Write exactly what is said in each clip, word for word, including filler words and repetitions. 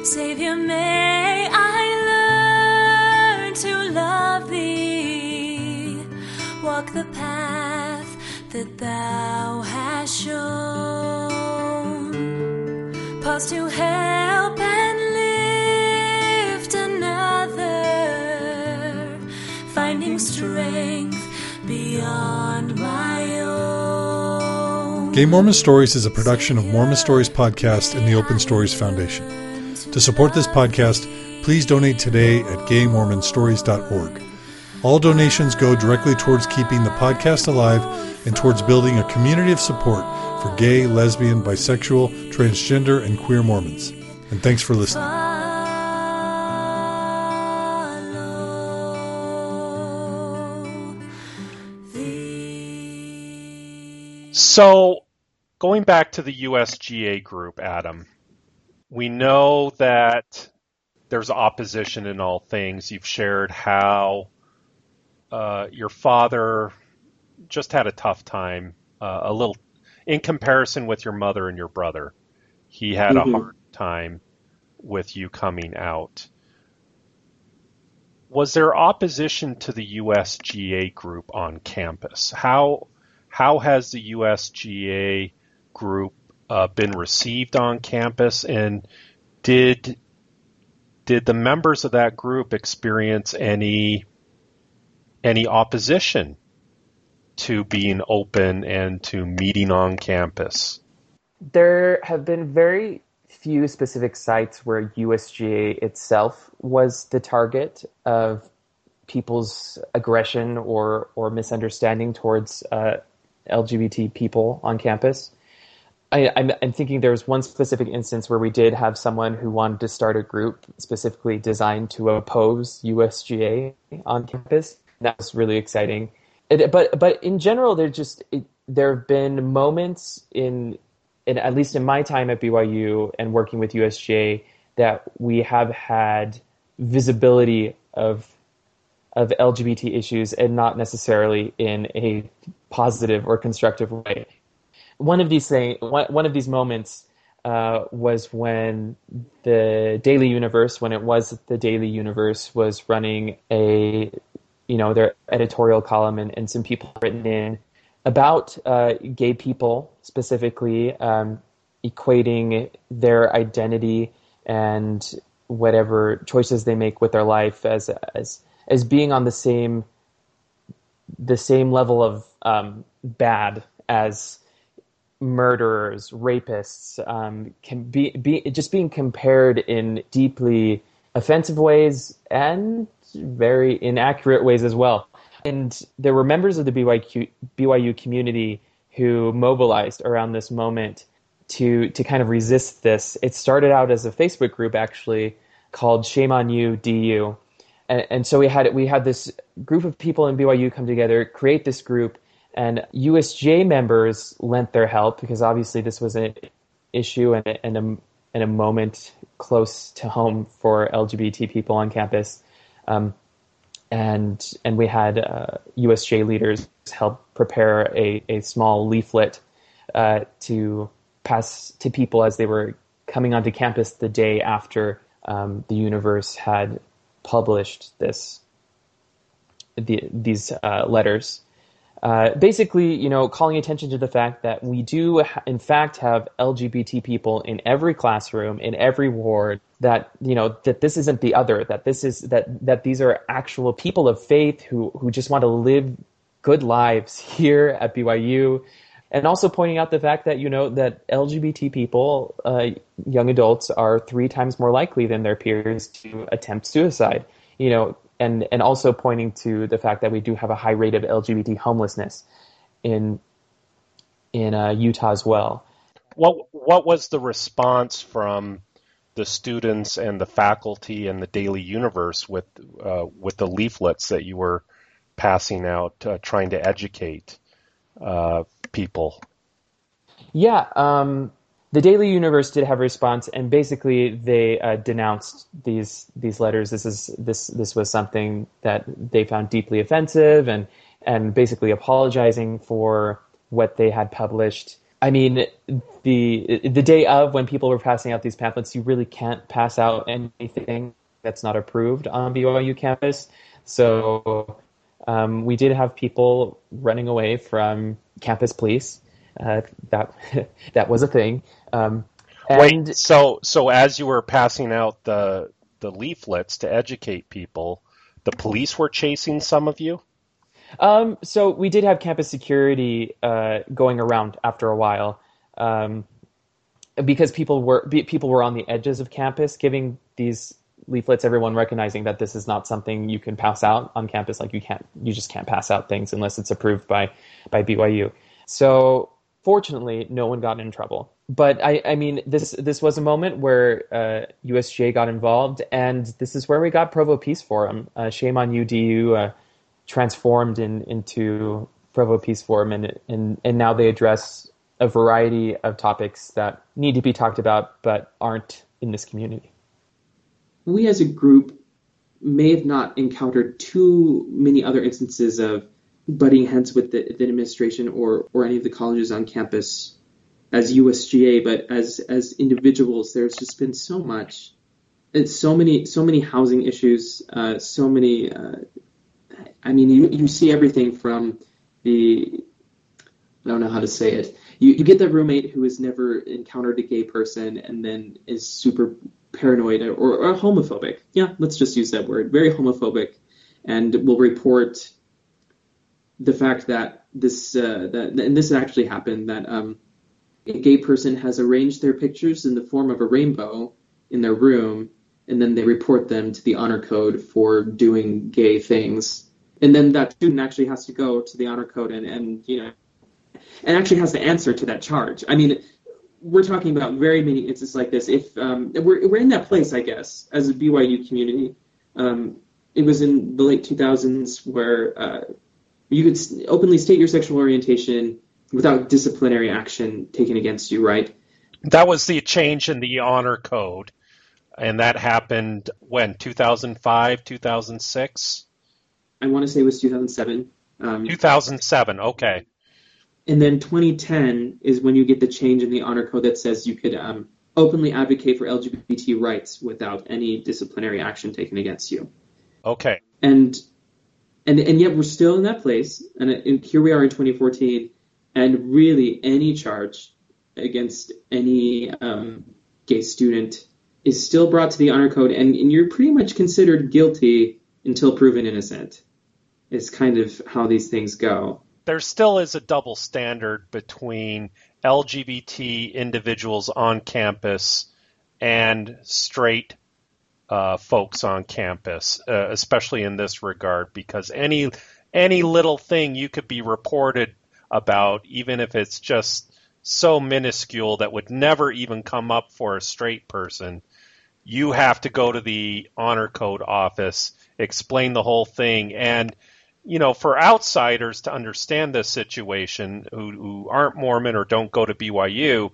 Savior, may I learn to love thee, walk the path that thou hast shown, pause to help and lift another, finding strength beyond my own. Gay Mormon Stories is a production of Mormon Stories Podcast and the Open Stories Foundation. To support this podcast, please donate today at gay mormon stories dot org. All donations go directly towards keeping the podcast alive and towards building a community of support for gay, lesbian, bisexual, transgender, and queer Mormons. And thanks for listening. So, going back to the U S G A group, Adam, we know that there's opposition in all things. You've shared how uh, your father just had a tough time, uh, a little, in comparison with your mother and your brother. He had mm-hmm. a hard time with you coming out. Was there opposition to the U S G A group on campus? How how has the U S G A group uh, been received on campus, and did did the members of that group experience any any opposition to being open and to meeting on campus? There have been very few specific sites where U S G A itself was the target of people's aggression or, or misunderstanding towards uh, L G B T people on campus. I, I'm, I'm thinking there was one specific instance where we did have someone who wanted to start a group specifically designed to oppose U S G A on campus. That was really exciting. It, but but in general, there just it, there have been moments in, in at least in my time at B Y U and working with U S G A that we have had visibility of of L G B T issues, and not necessarily in a positive or constructive way. One of these things, one, one of these moments uh, was when the Daily Universe, when it was the Daily Universe, was running a, you know, their editorial column, and, and some people written in about uh, gay people specifically um, equating their identity and whatever choices they make with their life as as as being on the same the same level of um, bad as murderers, rapists, um, can be, be just being compared in deeply offensive ways and very inaccurate ways as well. And there were members of the B Y Q, B Y U community who mobilized around this moment to to kind of resist this. It started out as a Facebook group actually called Shame on You D U. And, and so we had we had this group of people in B Y U come together, create this group. And U S J members lent their help because obviously this was an issue and a, and a, and a moment close to home for L G B T people on campus. Um, and and we had uh, U S J leaders help prepare a, a small leaflet uh, to pass to people as they were coming onto campus the day after um, the Universe had published this the, these uh, letters. Uh, basically, you know, calling attention to the fact that we do, ha- in fact, have L G B T people in every classroom, in every ward, that, you know, that this isn't the other, that this is, that, that these are actual people of faith who, who just want to live good lives here at B Y U. And also pointing out the fact that, you know, that L G B T people, uh, young adults, are three times more likely than their peers to attempt suicide, you know, And and also pointing to the fact that we do have a high rate of L G B T homelessness in in uh, Utah as well. What what was the response from the students and the faculty and the Daily Universe with uh, with the leaflets that you were passing out, uh, trying to educate uh, people? Yeah. Um, The Daily Universe did have a response, and basically they uh, denounced these these letters. This is this this was something that they found deeply offensive, and and basically apologizing for what they had published. I mean, the the day of when people were passing out these pamphlets, you really can't pass out anything that's not approved on B Y U campus. So um, we did have people running away from campus police. Uh, that that was a thing. Um, and Wait, so so as you were passing out the the leaflets to educate people, the police were chasing some of you? Um, so we did have campus security uh, going around after a while, um, because people were people were on the edges of campus giving these leaflets. Everyone recognizing that this is not something you can pass out on campus. Like you can't, you just can't pass out things unless it's approved by by B Y U. So fortunately, no one got in trouble. But I, I mean, this this was a moment where uh, U S G A got involved, and this is where we got Provo Peace Forum. Uh, shame on you, D U. Uh, transformed in, into Provo Peace Forum, and, and and now they address a variety of topics that need to be talked about but aren't in this community. We as a group may have not encountered too many other instances of butting heads with the, the administration or, or any of the colleges on campus as U S G A, but as as individuals, there's just been so much, and so many so many housing issues, uh, so many. Uh, I mean, you, you see everything from the, I don't know how to say it. You, you get the roommate who has never encountered a gay person and then is super paranoid or, or homophobic. Yeah, let's just use that word. Very homophobic, and will report the fact that this, uh, that, and this actually happened, that um, a gay person has arranged their pictures in the form of a rainbow in their room, and then they report them to the honor code for doing gay things. And then that student actually has to go to the honor code and, and you know, and actually has to answer to that charge. I mean, we're talking about very many instances like this. If um, we're we're in that place, I guess, as a B Y U community. Um, it was in the late two thousands where uh, you could openly state your sexual orientation without disciplinary action taken against you, right? That was the change in the honor code, and that happened when, two thousand five, two thousand six? I want to say it was two thousand seven. Um, two thousand seven, okay. And then twenty ten is when you get the change in the honor code that says you could um, openly advocate for L G B T rights without any disciplinary action taken against you. Okay. And and and yet we're still in that place, and, and here we are in twenty fourteen, and really any charge against any um, gay student is still brought to the honor code, and, and you're pretty much considered guilty until proven innocent. Is kind of how these things go. There still is a double standard between L G B T individuals on campus and straight uh, folks on campus, uh, especially in this regard, because any any little thing you could be reported about, even if it's just so minuscule that would never even come up for a straight person, you have to go to the honor code office, explain the whole thing, and you know, for outsiders to understand this situation who, who aren't Mormon or don't go to B Y U,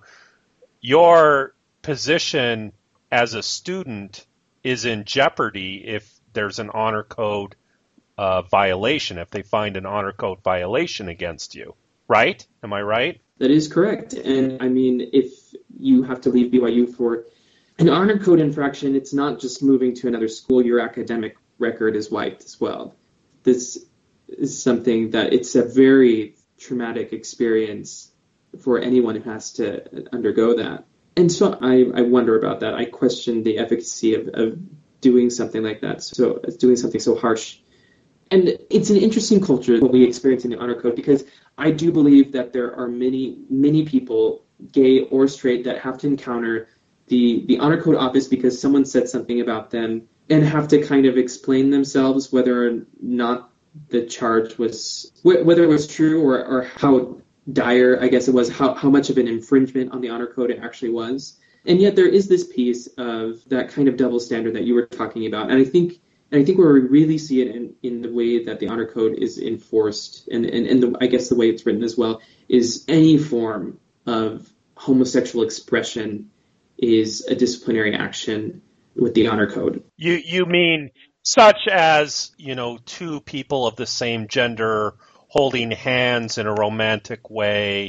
your position as a student is in jeopardy if there's an honor code uh, violation, if they find an honor code violation against you, right? Am I right? That is correct. And I mean, if you have to leave B Y U for an honor code infraction, it's not just moving to another school, your academic record is wiped as well. This is something that it's a very traumatic experience for anyone who has to undergo that. And so I, I wonder about that. I question the efficacy of, of doing something like that, so doing something so harsh. And it's an interesting culture what we experience in the honor code, because I do believe that there are many, many people, gay or straight, that have to encounter the, the honor code office because someone said something about them and have to kind of explain themselves whether or not the charge was, whether it was true or, or how dire, I guess it was, how, how much of an infringement on the honor code it actually was. And yet there is this piece of that kind of double standard that you were talking about. And I think and I think where we really see it in, in the way that the honor code is enforced, and, and, and the, I guess the way it's written as well, is any form of homosexual expression is a disciplinary action with the honor code. You you mean such as, you know, two people of the same gender holding hands in a romantic way,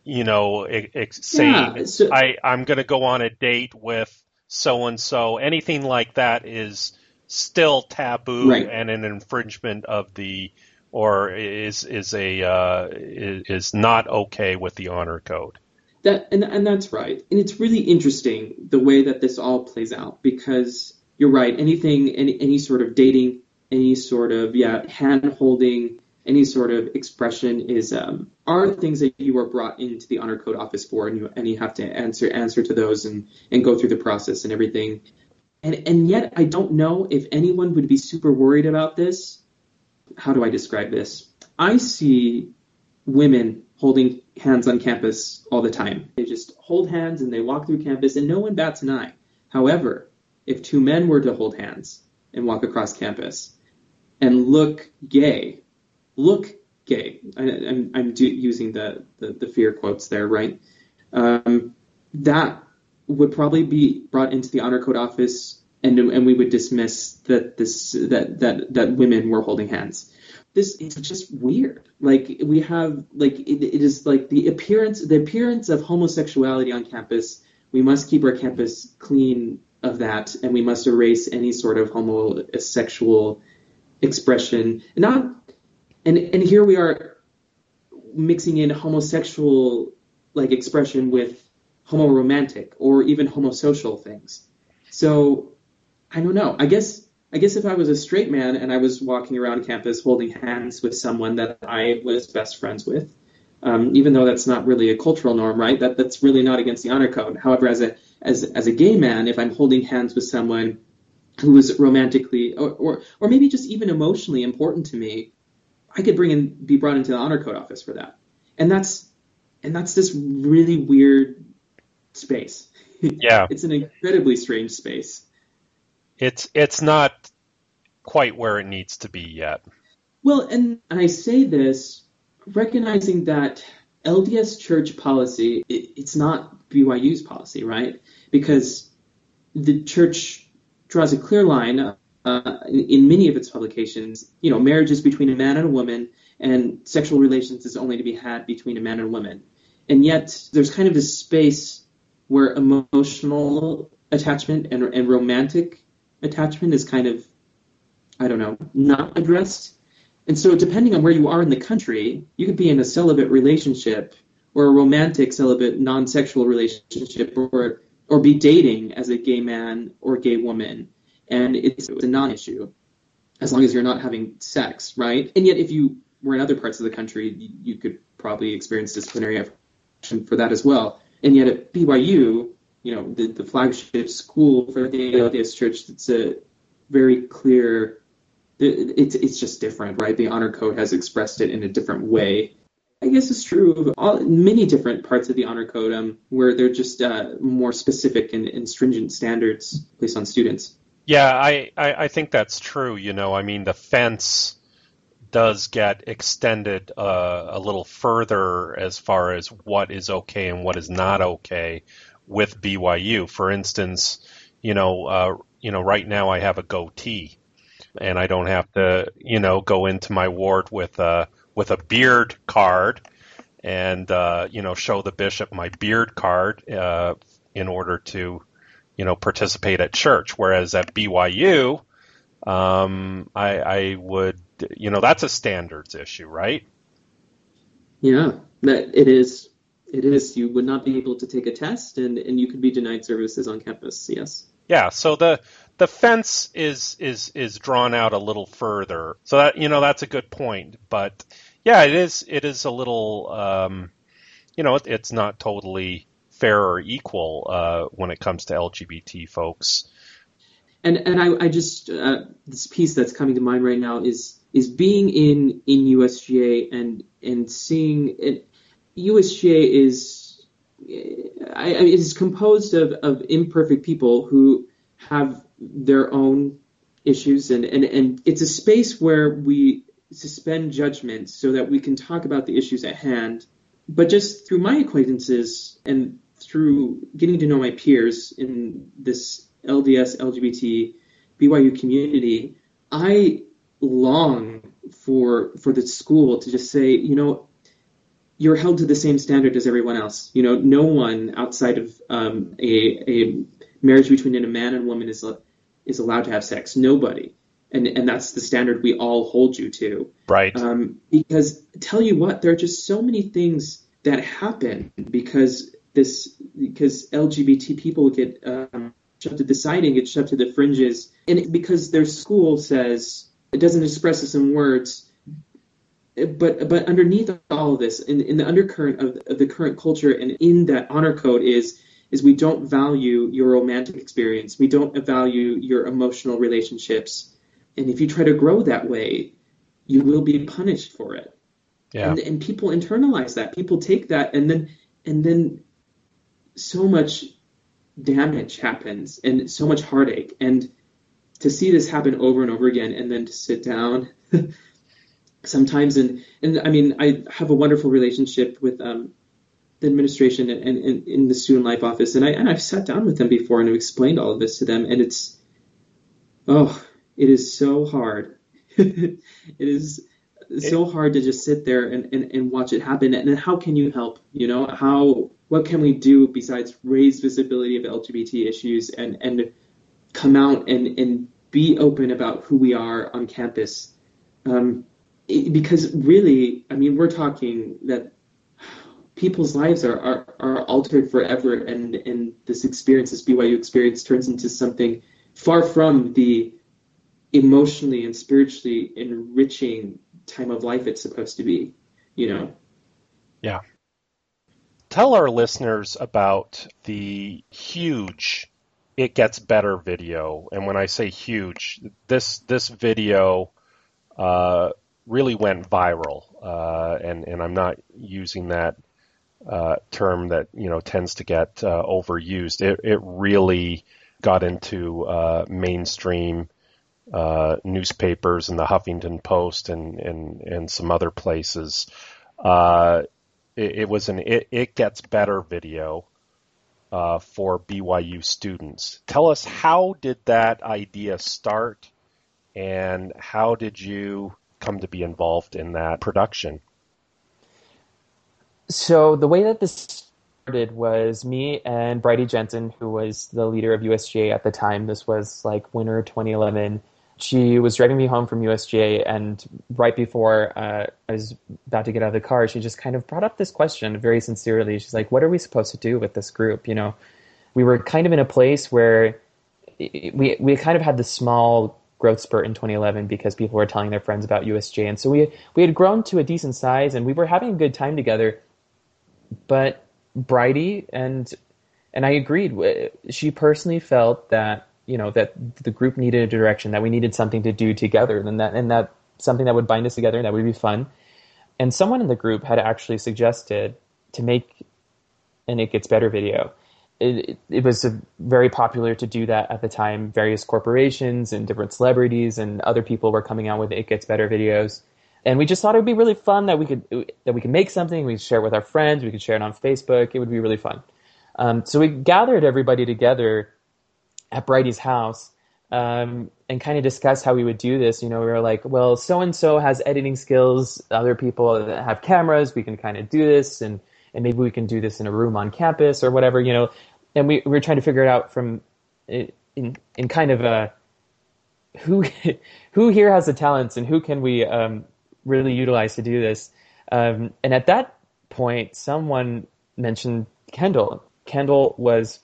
you know, ex- saying, Yeah, so, I, I'm going to go on a date with so-and-so. Anything like that is still taboo right. and an infringement of the, or is is a uh, is, is not okay with the honor code. That and and that's right. And it's really interesting the way that this all plays out, because you're right. Anything, any any sort of dating, any sort of yeah hand holding, any sort of expression is um, are things that you are brought into the honor code office for, and you and you have to answer answer to those and and go through the process and everything. And and yet I don't know if anyone would be super worried about this. How do I describe this? I see women holding hands on campus all the time. They just hold hands and they walk through campus and no one bats an eye. However, if two men were to hold hands and walk across campus and look gay, look gay, I, I'm, I'm do, using the, the, the fear quotes there, right? Um, that would probably be brought into the honor code office, and and we would dismiss that this that that that women were holding hands. This is just weird. Like we have like it, it is like the appearance the appearance of homosexuality on campus. We must keep our campus clean of that, and we must erase any sort of homosexual expression. And not and and here we are mixing in homosexual like expression with homoromantic or even homosocial things. So I don't know. I guess I guess if I was a straight man and I was walking around campus holding hands with someone that I was best friends with, um, even though that's not really a cultural norm, right? That that's really not against the honor code. However, as a as as a gay man, if I'm holding hands with someone who is romantically or or, or maybe just even emotionally important to me, I could bring in be brought into the honor code office for that. And that's and that's this really weird space. Yeah. It's an incredibly strange space. It's it's not quite where it needs to be yet. Well, and, and I say this recognizing that L D S church policy, it, it's not B Y U's policy, right? Because the church draws a clear line uh, in, in many of its publications. You know, marriage is between a man and a woman, and sexual relations is only to be had between a man and a woman. And yet there's kind of this space where emotional attachment and, and romantic attachment is kind of, I don't know, not addressed. And so depending on where you are in the country, you could be in a celibate relationship or a romantic celibate non-sexual relationship or or be dating as a gay man or gay woman. And it's, it's a non-issue as long as you're not having sex, right? And yet if you were in other parts of the country, you, you could probably experience disciplinary action for that as well. And yet at B Y U, you know, the, the flagship school for the L D S Church, it's a very clear, it's it's just different, right? The honor code has expressed it in a different way. I guess it's true of all, many different parts of the honor code um, where they're just uh, more specific and, and stringent standards placed on students. Yeah, I, I, I think that's true. You know, I mean, the fence does get extended uh, a little further as far as what is okay and what is not okay with B Y U. For instance, you know, uh, you know, right now I have a goatee, and I don't have to, you know, go into my ward with a with a beard card and uh, you know, show the bishop my beard card uh, in order to, you know, participate at church. Whereas at B Y U, um, I, I would, you know, that's a standards issue, right? Yeah, that it is. It is. You would not be able to take a test, and, and you could be denied services on campus. Yes. Yeah. So the the fence is is is drawn out a little further. So that, you know, that's a good point. But yeah, it is it is a little, um, you know, it, it's not totally fair or equal uh, when it comes to L G B T folks. And and I, I just uh, this piece that's coming to mind right now is is being in in U S G A and and seeing it. U S G A is I, I, is composed of, of imperfect people who have their own issues, and, and, and it's a space where we suspend judgment so that we can talk about the issues at hand. But just through my acquaintances and through getting to know my peers in this L D S, L G B T, B Y U community, I long for for the school to just say, you know, you're held to the same standard as everyone else. You know, no one outside of um, a, a marriage between a man and woman is is allowed to have sex. Nobody. And and that's the standard we all hold you to. Right. Um, because tell you what, there are just so many things that happen because this because L G B T people get um, shoved to the side and get shoved to the fringes, and it, because their school says it doesn't express this in words. But but underneath all of this, in, in the undercurrent of, of the current culture and in that honor code is is we don't value your romantic experience. We don't value your emotional relationships. And if you try to grow that way, you will be punished for it. Yeah. And, and people internalize that. People take that, and then and then so much damage happens and so much heartache. And to see this happen over and over again, and then to sit down sometimes, and and I mean, I have a wonderful relationship with um, the administration and, and, and in the student life office, and I and I've sat down with them before and I've explained all of this to them, and it's oh. It is so hard. It is so hard to just sit there and, and, and watch it happen. And then how can you help? You know, how what can we do besides raise visibility of L G B T issues and, and come out and, and be open about who we are on campus? Um, it, because really, I mean, we're talking that people's lives are, are, are altered forever, and, and this experience, this B Y U experience, turns into something far from the emotionally and spiritually enriching time of life it's supposed to be, you know? Yeah. Tell our listeners about the huge It Gets Better video. And when I say huge, this this video uh, really went viral. Uh, and, and I'm not using that uh, term that, you know, tends to get uh, overused. It, it really got into uh, mainstream Uh, newspapers and the Huffington Post and, and, and some other places. Uh, it, it was an it, it Gets Better video uh, for B Y U students. Tell us, how did that idea start, and how did you come to be involved in that production? So the way that this started was me and Bridie Jensen, who was the leader of U S G A at the time. This was like winter twenty eleven. She was driving me home from U S G A, and right before uh, I was about to get out of the car, she just kind of brought up this question very sincerely. She's like, what are we supposed to do with this group? You know, we were kind of in a place where we we kind of had this small growth spurt in twenty eleven because people were telling their friends about U S G A. And so we we had grown to a decent size, and we were having a good time together. But Bridie and and I agreed. She personally felt that, you know, that the group needed a direction, that we needed something to do together, and that and that something that would bind us together and that would be fun. And someone in the group had actually suggested to make an It Gets Better video. It, it, it was a, very popular to do that at the time. Various corporations and different celebrities and other people were coming out with It Gets Better videos. And we just thought it would be really fun that we could that we could make something, we could share it with our friends, we could share it on Facebook. It would be really fun. Um, so we gathered everybody together at Bridie's house um, and kind of discussed how we would do this. You know, we were like, well, so-and-so has editing skills. Other people that have cameras. We can kind of do this, and, and maybe we can do this in a room on campus or whatever, you know. And we, we were trying to figure it out from in, in kind of a who who here has the talents and who can we um, really utilize to do this. Um, and at that point, someone mentioned Kendall. Kendall was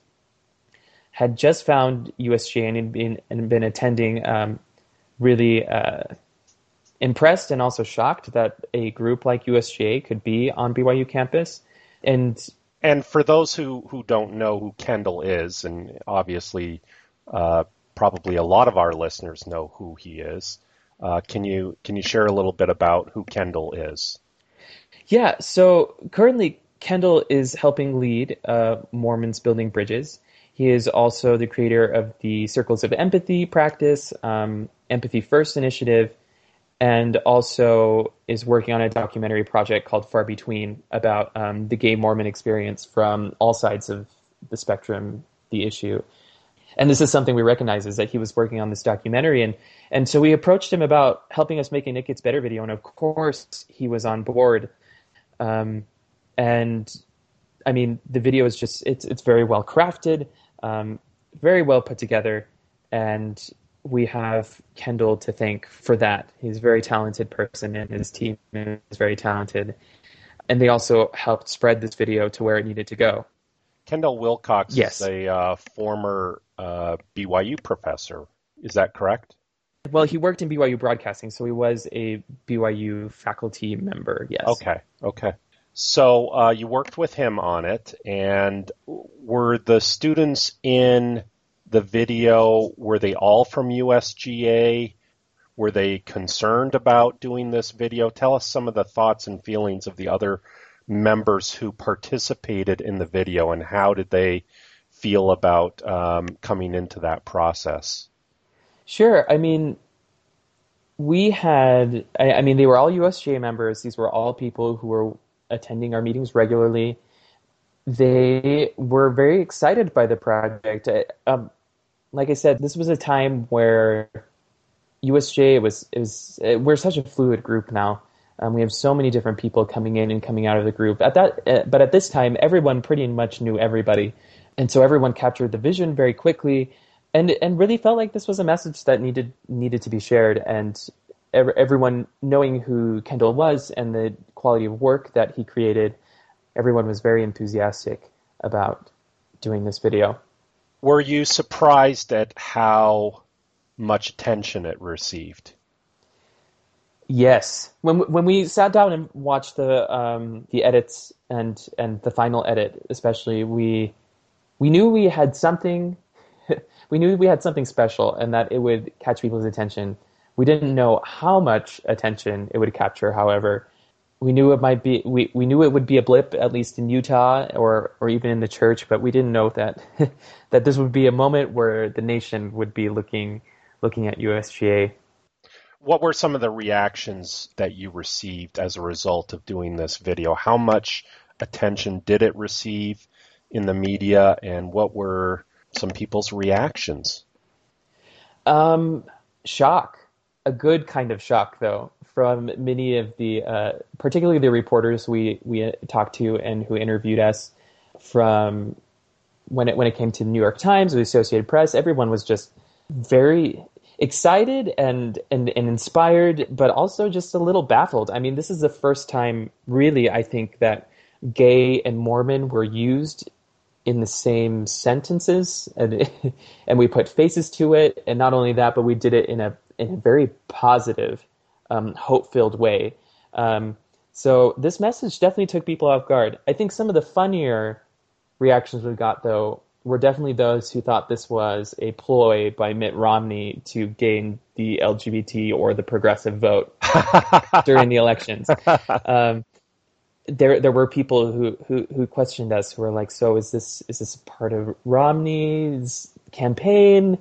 had just found U S G A and had been, and been attending, um, really uh, impressed and also shocked that a group like U S G A could be on B Y U campus. And and for those who, who don't know who Kendall is, and obviously uh, probably a lot of our listeners know who he is, uh, can you can you share a little bit about who Kendall is? Yeah, so currently Kendall is helping lead uh, Mormons Building Bridges. He is also the creator of the Circles of Empathy practice, um, Empathy First initiative, and also is working on a documentary project called Far Between about um, the gay Mormon experience from all sides of the spectrum, the issue. And this is something we recognize, is that he was working on this documentary. And, and so we approached him about helping us make an It Gets Better video. And of course, he was on board. Um, And I mean, the video is just, it's it's very well crafted, um, very well put together. And we have Kendall to thank for that. He's a very talented person, and his team is very talented. And they also helped spread this video to where it needed to go. Kendall Wilcox Yes. is a uh, former uh, B Y U professor. Is that correct? Well, he worked in B Y U broadcasting, so he was a B Y U faculty member, yes. Okay, okay. So uh, you worked with him on it, and were the students in the video, were they all from U S G A? Were they concerned about doing this video? Tell us some of the thoughts and feelings of the other members who participated in the video, and how did they feel about um, coming into that process? Sure. I mean, we had, I, I mean, they were all U S G A members. These were all people who were attending our meetings regularly. They were very excited by the project. Um, like I said, this was a time where U S G A was, it was, we're such a fluid group now. Um, we have so many different people coming in and coming out of the group. At that, uh, but at this time, everyone pretty much knew everybody, and so everyone captured the vision very quickly, and and really felt like this was a message that needed needed to be shared. And ev- everyone knowing who Kendall was and the quality of work that he created, everyone was very enthusiastic about doing this video. Were you surprised at how much attention it received? Yes. When when we sat down and watched the um, the edits and and the final edit, especially, we we knew we had something. We knew we had something special, and that it would catch people's attention. We didn't know how much attention it would capture. However, we knew it might be. We, we knew it would be a blip, at least in Utah or or even in the church. But we didn't know that that this would be a moment where the nation would be looking looking at U S G A. What were some of the reactions that you received as a result of doing this video? How much attention did it receive in the media, and what were some people's reactions? Um, shock. A good kind of shock, though, from many of the, uh, particularly the reporters we, we talked to and who interviewed us. From when it when it came to the New York Times, the Associated Press, everyone was just very excited and, and, and inspired, but also just a little baffled. I mean, this is the first time, really, I think, that gay and Mormon were used in the same sentences, and and we put faces to it. And not only that, but we did it in a in a very positive, um, hope-filled way. Um, so this message definitely took people off guard. I think some of the funnier reactions we got, though, were definitely those who thought this was a ploy by Mitt Romney to gain the L G B T or the progressive vote during the elections. Um, there, there were people who, who, who questioned us, who were like, "So is this is this part of Romney's campaign?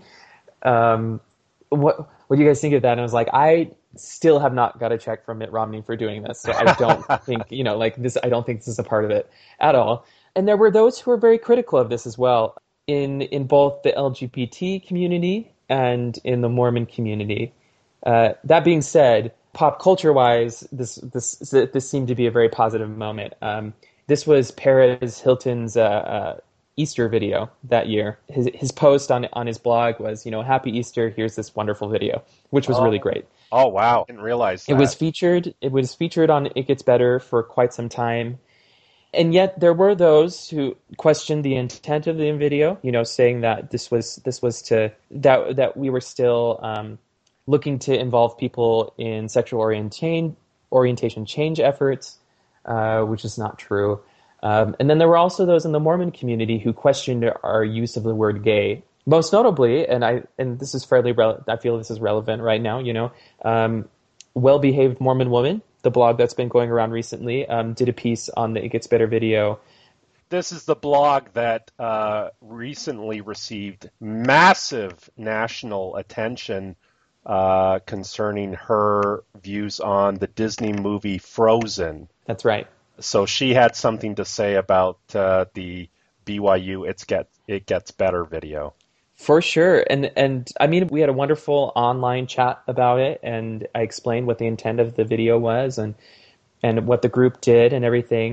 Um, what what do you guys think of that?" And I was like, I still have not got a check from Mitt Romney for doing this, so I don't think you know, like this. I don't think this is a part of it at all. And there were those who were very critical of this as well, in in both the L G B T community and in the Mormon community. Uh, that being said, pop culture-wise, this this this seemed to be a very positive moment. Um, this was Perez Hilton's uh, uh, Easter video that year. His his post on on his blog was, you know, "Happy Easter. Here's this wonderful video," which was oh. really great. Oh wow! Didn't realize that. It was featured. It was featured on It Gets Better for quite some time. And yet there were those who questioned the intent of the video, you know, saying that this was this was to that that we were still um, looking to involve people in sexual orientation orientation change efforts, uh, which is not true. Um, and then there were also those in the Mormon community who questioned our use of the word gay. Most notably, and I and this is fairly rele- I feel this is relevant right now, you know, um, Well-Behaved Mormon Woman, the blog that's been going around recently, um, did a piece on the It Gets Better video. This is the blog that uh, recently received massive national attention uh, concerning her views on the Disney movie Frozen. That's right. So she had something to say about uh, the B Y U It's Get It Gets Better video. For sure. And, and I mean, we had a wonderful online chat about it, and I explained what the intent of the video was and, and what the group did and everything.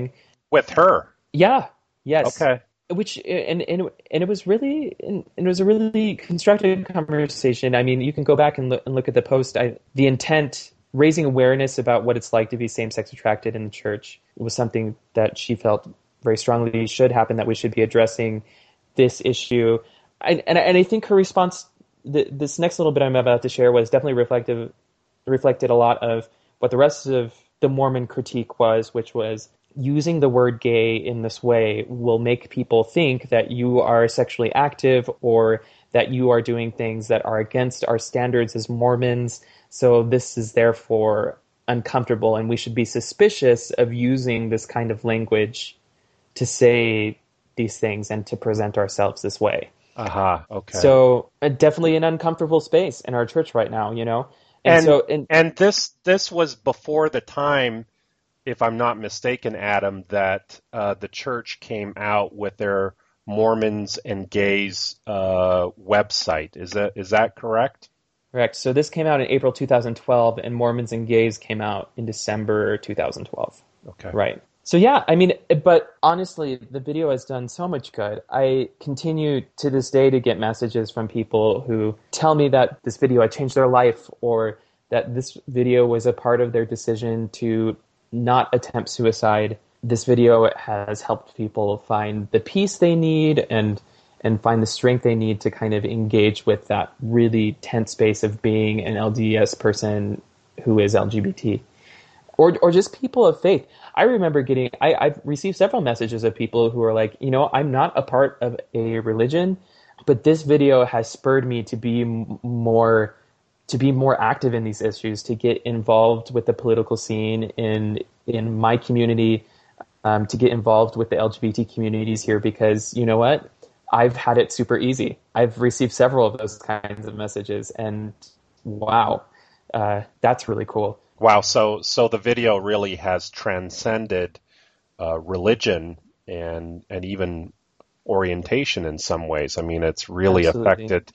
With her? Yeah. Yes. Okay. Which and and and it was really and it was a really constructive conversation. I mean, you can go back and look, and look at the post. I, the intent, raising awareness about what it's like to be same-sex attracted in the church, was something that she felt very strongly should happen. That we should be addressing this issue. I, and and I think her response, the, this next little bit I'm about to share, was definitely reflective, reflected a lot of what the rest of the Mormon critique was, which was, using the word gay in this way will make people think that you are sexually active or that you are doing things that are against our standards as Mormons. So this is therefore uncomfortable, and we should be suspicious of using this kind of language to say these things and to present ourselves this way. Aha, uh-huh, okay. So uh, definitely an uncomfortable space in our church right now, you know? And, and so, and, and this this was before the time, if I'm not mistaken, Adam, that uh, the church came out with their Mormons and Gays uh, website. Is that is that correct? Correct. So this came out in April two thousand twelve, and Mormons and Gays came out in December two thousand twelve. Okay. Right. So yeah, I mean, but honestly, the video has done so much good. I continue to this day to get messages from people who tell me that this video had changed their life, or that this video was a part of their decision to not attempt suicide. This video has helped people find the peace they need and and find the strength they need to kind of engage with that really tense space of being an L D S person who is L G B T. Or or just people of faith. I remember getting, I, I've received several messages of people who are like, you know, I'm not a part of a religion, but this video has spurred me to be more to be more active in these issues, to get involved with the political scene in in my community, um, to get involved with the L G B T communities here, because you know what? I've had it super easy. I've received several of those kinds of messages, and wow, uh, that's really cool. Wow, so so the video really has transcended uh, religion and and even orientation in some ways. I mean, it's really Absolutely. affected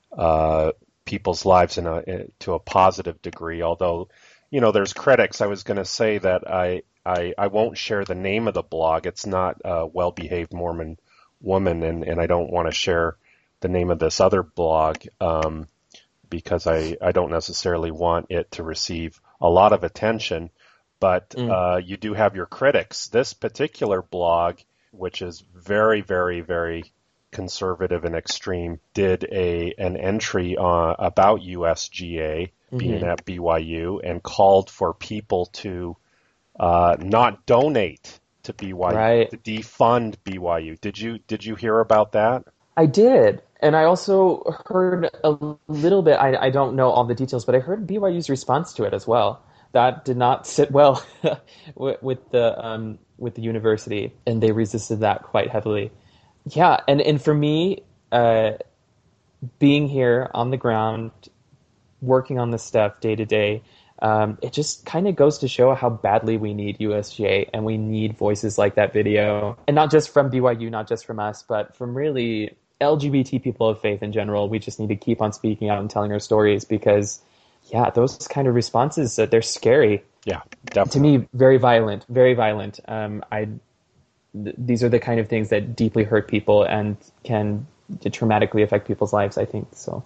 uh, people's lives in a to a positive degree. Although, you know, there's critics. I was going to say that I, I I won't share the name of the blog. It's not a well-behaved Mormon woman, and, and I don't want to share the name of this other blog um, because I, I don't necessarily want it to receive a lot of attention. But mm. uh, you do have your critics. This particular blog, which is very, very, very conservative and extreme, did a an entry on, about U S G A mm-hmm. being at B Y U and called for people to uh, not donate to B Y U, right. to defund B Y U. Did you did you hear about that? I did, and I also heard a little bit. I, I don't know all the details, but I heard B Y U's response to it as well. That did not sit well with, with the um, with the university, and they resisted that quite heavily. Yeah, and, and for me, uh, being here on the ground, working on this stuff day to day, um, it just kind of goes to show how badly we need U S G A, and we need voices like that video. And not just from B Y U, not just from us, but from really L G B T people of faith in general. We just need to keep on speaking out and telling our stories because, yeah, those kind of responses, uh, they're scary. Yeah, definitely. To me, very violent, very violent. Um, I... These are the kind of things that deeply hurt people and can traumatically affect people's lives, I think. So,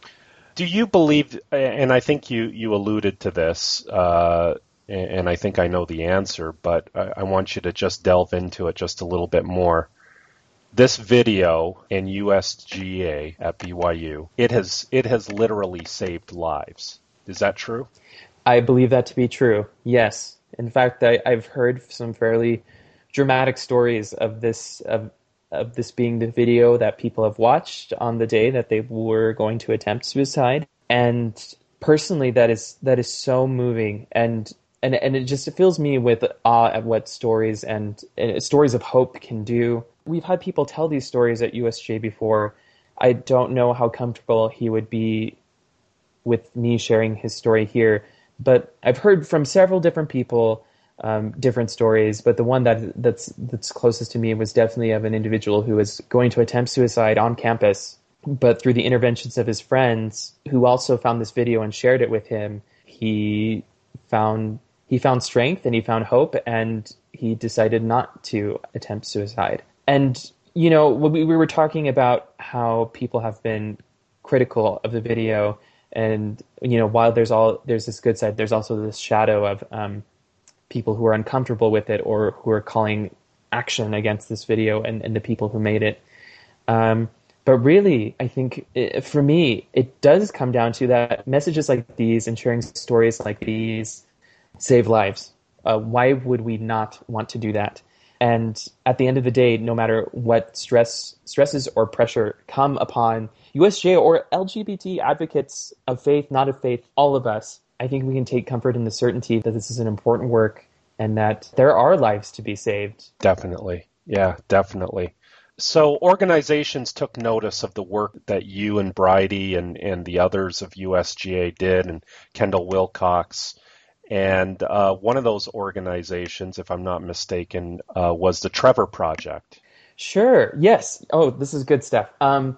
do you believe, and I think you, you alluded to this, uh, and I think I know the answer, but I, I want you to just delve into it just a little bit more. This video in U S G A at B Y U, it has it has literally saved lives. Is that true? I believe that to be true, yes. In fact, I, I've heard some fairly dramatic stories of this of of this being the video that people have watched on the day that they were going to attempt suicide. And personally, that is that is so moving, and and and it just it fills me with awe at what stories and, and stories of hope can do. We've had people tell these stories at U S G A before. I don't know how comfortable he would be with me sharing his story here, but I've heard from several different people Um, different stories, but the one that that's that's closest to me was definitely of an individual who was going to attempt suicide on campus, but through the interventions of his friends, who also found this video and shared it with him, he found he found strength and he found hope, and he decided not to attempt suicide. And, you know, we, we were talking about how people have been critical of the video, and, you know, while there's all there's this good side, there's also this shadow of um, people who are uncomfortable with it or who are calling action against this video and, and the people who made it. Um, but really, I think it, for me, it does come down to that messages like these and sharing stories like these save lives. Uh, why would we not want to do that? And at the end of the day, no matter what stress, stresses or pressure come upon U S G A or L G B T advocates of faith, not of faith, all of us, I think we can take comfort in the certainty that this is an important work and that there are lives to be saved. Definitely. Yeah, definitely. So organizations took notice of the work that you and Bridie and, and the others of U S G A did, and Kendall Wilcox. And uh, one of those organizations, if I'm not mistaken, uh, was the Trevor Project. Sure. Yes. Oh, this is good stuff. Um,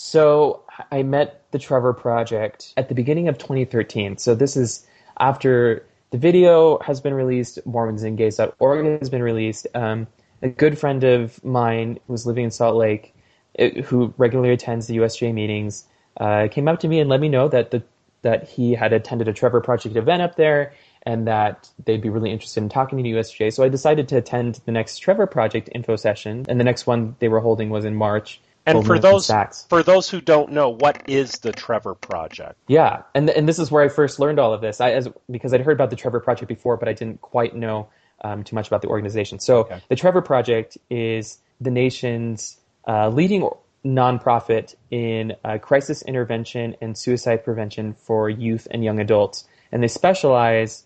so I met the Trevor Project at the beginning of twenty thirteen. So this is after the video has been released, Mormons and Gays dot org has been released. Um, a good friend of mine who's living in Salt Lake, it, who regularly attends the U S G A meetings, uh, came up to me and let me know that the that he had attended a Trevor Project event up there, and that they'd be really interested in talking to U S G A. So I decided to attend the next Trevor Project info session, and the next one they were holding was in March. And for those for those who don't know, what is the Trevor Project? Yeah, and and this is where I first learned all of this, I, as, because I'd heard about the Trevor Project before, but I didn't quite know um, too much about the organization. So okay. The Trevor Project is the nation's uh, leading nonprofit in uh, crisis intervention and suicide prevention for youth and young adults, and they specialize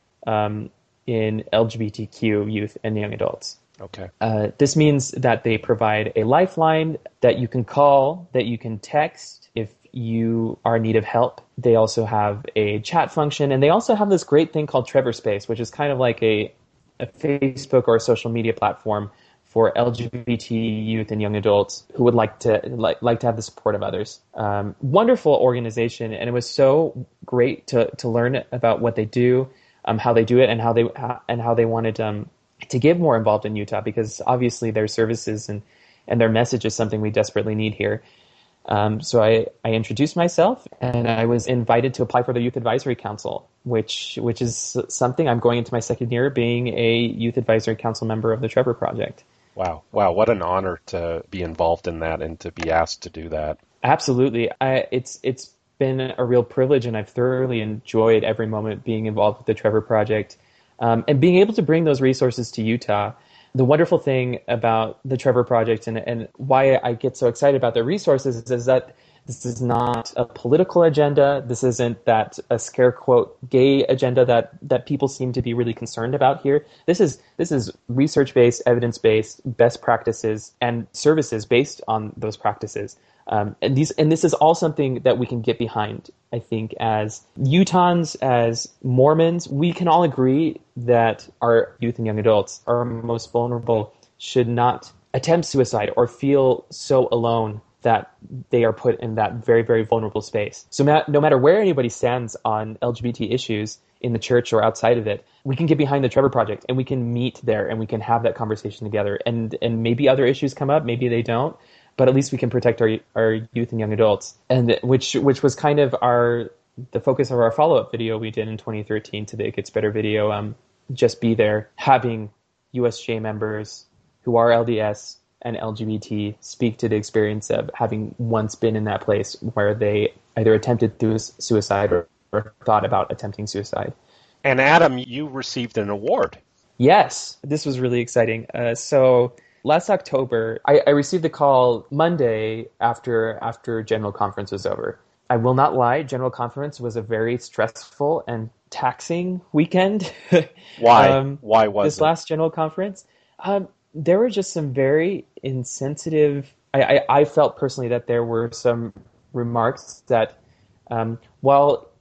Um, in L G B T Q youth and young adults. Okay. Uh, this means that they provide a lifeline that you can call, that you can text if you are in need of help. They also have a chat function, and they also have this great thing called Trevor Space, which is kind of like a, a Facebook or a social media platform for L G B T youth and young adults who would like to like, like to have the support of others. Um, wonderful organization, and it was so great to to learn about what they do. Um, how they do it and how they how, and how they wanted um, to get more involved in Utah, because obviously their services and, and their message is something we desperately need here. Um, so I, I introduced myself, and I was invited to apply for the Youth Advisory Council, which which is something I'm going into my second year being a Youth Advisory Council member of the Trevor Project. Wow. Wow. What an honor to be involved in that and to be asked to do that. Absolutely. I, it's it's been a real privilege, and I've thoroughly enjoyed every moment being involved with the Trevor Project, um, and being able to bring those resources to Utah. The wonderful thing about the Trevor Project and, and why I get so excited about their resources is, is that this is not a political agenda. This isn't that a scare quote gay agenda that, that people seem to be really concerned about here. This is this is research-based, evidence-based, best practices and services based on those practices. Um, and these, and this is all something that we can get behind. I think as Utahns, as Mormons, we can all agree that our youth and young adults, our most vulnerable, should not attempt suicide or feel so alone that they are put in that very, very vulnerable space. So ma- no matter where anybody stands on L G B T issues in the church or outside of it, we can get behind the Trevor Project, and we can meet there, and we can have that conversation together. And and maybe other issues come up, maybe they don't. But at least we can protect our our youth and young adults, and which which was kind of our the focus of our follow up video we did in twenty thirteen to the It Gets Better video. Um, just be there, having U S G A members who are L D S and L G B T speak to the experience of having once been in that place where they either attempted suicide or, or thought about attempting suicide. And Adam, you received an award. Yes, this was really exciting. Uh, so. Last October, I, I received a call Monday after after General Conference was over. I will not lie, General Conference was a very stressful and taxing weekend. Why? um, Why was this it? last General Conference? Um, there were just some very insensitive. I, I, I felt personally that there were some remarks that, um, while